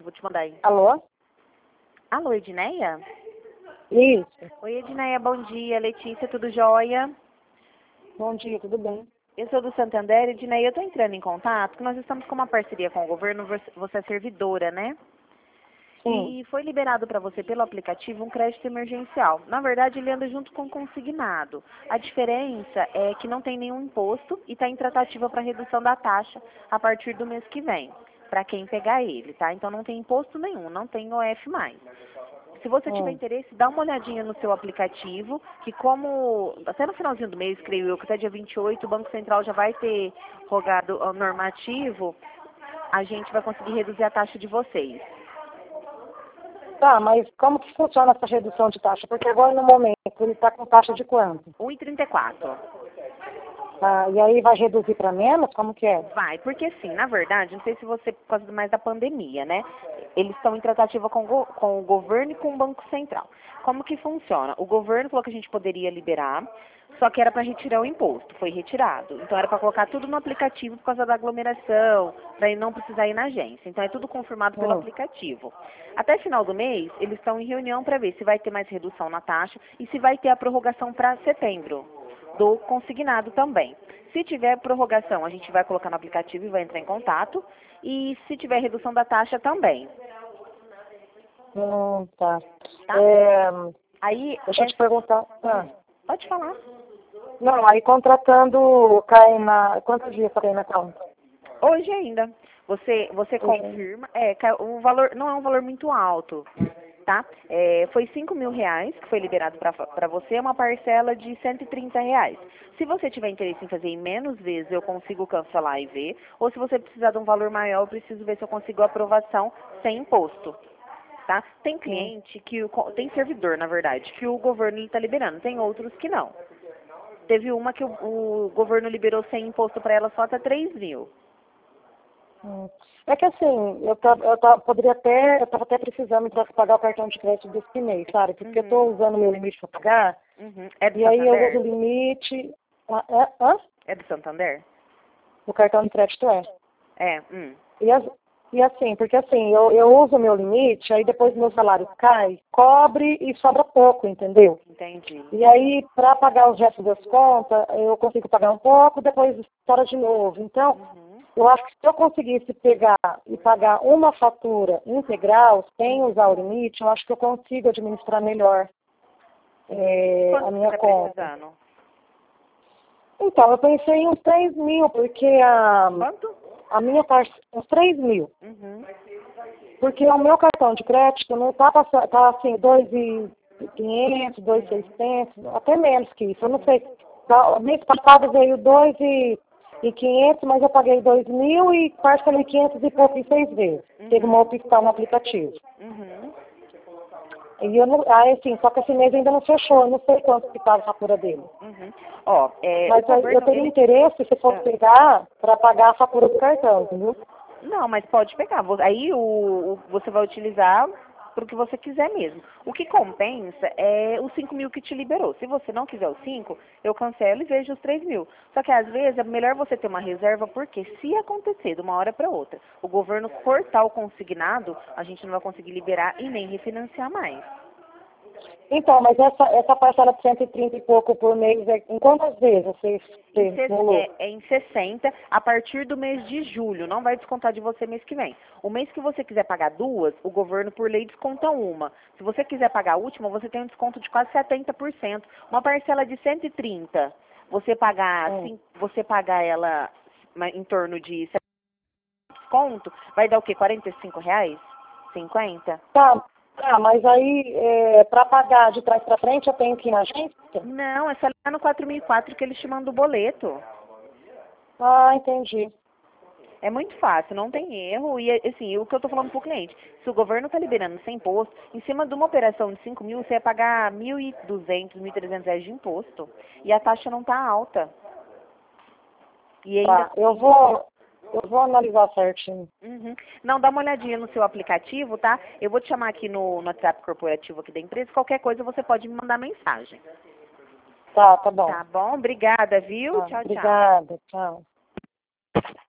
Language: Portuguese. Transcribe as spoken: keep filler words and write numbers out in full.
Vou te mandar aí. Alô? Alô, Edneia? Isso. Oi, Edneia, bom dia. Letícia, tudo jóia? Bom dia, tudo bem? Eu sou do Santander, Edneia, eu estou entrando em contato, porque nós estamos com uma parceria com o governo, você é servidora, né? Sim. E foi liberado para você pelo aplicativo um crédito emergencial. Na verdade, ele anda junto com o consignado. A diferença é que não tem nenhum imposto e está em tratativa para redução da taxa a partir do mês que vem, para quem pegar ele, tá? Então não tem imposto nenhum, não tem O F mais. Se você tiver Hum. interesse, dá uma olhadinha no seu aplicativo, que como até no finalzinho do mês, creio eu, que até dia vinte e oito o Banco Central já vai ter rogado o normativo, a gente vai conseguir reduzir a taxa de vocês. Tá, mas como que funciona essa redução de taxa? Porque agora, no momento, ele está com taxa de quanto? um e trinta e quatro. Ah, e aí vai reduzir para menos? Como que é? Vai, porque assim, na verdade, não sei se você, por causa mais da pandemia, né? Eles estão em tratativa com, o go- com o governo e com o Banco Central. Como que funciona? O governo falou que a gente poderia liberar, só que era para retirar o imposto, foi retirado. Então era para colocar tudo no aplicativo por causa da aglomeração, para não precisar ir na agência. Então é tudo confirmado pelo Hum. aplicativo. Até final do mês, eles estão em reunião para ver se vai ter mais redução na taxa e se vai ter a prorrogação para setembro, do consignado também. Se tiver prorrogação, a gente vai colocar no aplicativo e vai entrar em contato. E se tiver redução da taxa, também. Hum, tá. Tá? É, Aí, deixa eu é... te perguntar. Ah. pode falar. Não, aí contratando cai na... Quantos dias cai na conta? Hoje ainda. Você, você Hoje ainda. confirma. É, cai- o valor não é um valor muito alto, tá? É, foi cinco mil reais que foi liberado para você, é uma parcela de cento e trinta reais. Se você tiver interesse em fazer em menos vezes, eu consigo cancelar e ver. Ou se você precisar de um valor maior, eu preciso ver se eu consigo aprovação sem imposto. Tá? Tem Hum. cliente que o, co- tem servidor, na verdade, que o governo está liberando, tem outros que não. Teve uma que o, o governo liberou sem imposto para ela só até três mil. Hum. É que assim, eu, tá, eu tá, poderia até, eu estava até precisando para pagar o cartão de crédito desse mês, sabe? Porque eu Uhum, estou usando o meu limite para pagar, uhum. É do e aí eu uso o Santander? limite. Ah, é, hã? É do Santander? O cartão de crédito é. É, hum, E, as- e assim, porque assim, eu, eu uso o meu limite, aí depois meu salário cai, cobre e sobra pouco, entendeu? entendi. E aí, para pagar os restos das contas, eu consigo pagar um pouco, depois estoura de novo. Então, Uhum, eu acho que se eu conseguisse pegar e pagar uma fatura integral, sem usar o limite, eu acho que eu consigo administrar melhor é, quanto a que você minha está conta. precisando? Então, eu pensei em uns três mil, porque a, Quanto? a minha parte, uns três mil. Uhum, Porque o meu cartão de crédito não está tá tá assim, dois mil e quinhentos, dois mil e seiscentos, até menos que isso. Eu não sei. Tá, mês passado veio dois mil e quinhentos, mas eu paguei dois mil e parcelei quinhentos e pouco em seis vezes. Teve uma uhum, opção no aplicativo. uhum. E eu não, aí, assim, só que esse mês ainda não fechou, eu não sei quanto que está a fatura dele. Uhum. Ó, é, o Mas aí eu governo, teria ele... interesse, se for ah, pegar, para pagar a fatura do cartão, entendeu? não, mas pode pegar. Vo- Aí o, o- você vai utilizar para o que você quiser mesmo. O que compensa é os cinco mil que te liberou. Se você não quiser os cinco, eu cancelo e vejo os três mil. Só que às vezes é melhor você ter uma reserva, porque se acontecer de uma hora para outra, o governo cortar o consignado, a gente não vai conseguir liberar e nem refinanciar mais. Então, mas essa, essa parcela de cento e trinta e pouco por mês, é, em quantas vezes você Em você ses- simulou? é, é em sessenta a partir do mês de julho, não vai descontar de você mês que vem. O mês que você quiser pagar duas, o governo por lei desconta uma. Se você quiser pagar a última, você tem um desconto de quase setenta por cento. Uma parcela de cento e trinta, você pagar, Hum. cin- você pagar ela ma- em torno de setenta de desconto, vai dar o quê? quarenta e cinco reais? cinquenta? Tá, tá, mas aí, é, para pagar de trás para frente, eu tenho que ir na agência? Não, é só lá no quatro mil e quatro que eles te mandam o boleto. Ah, entendi. É muito fácil, não tem erro. E, assim, o que eu estou falando para o cliente, se o governo está liberando sem imposto, em cima de uma operação de cinco mil, você vai pagar mil e duzentos, mil e trezentos reais de imposto. E a taxa não está alta. E ainda Tá, eu vou, eu vou analisar certinho. uhum. Não, dá uma olhadinha no seu aplicativo, tá? Eu vou te chamar aqui no, no WhatsApp corporativo aqui da empresa. Qualquer coisa você pode me mandar mensagem. Tá, tá bom. Tá bom? Obrigada, viu? Tá, Tchau, tchau. obrigada, tchau.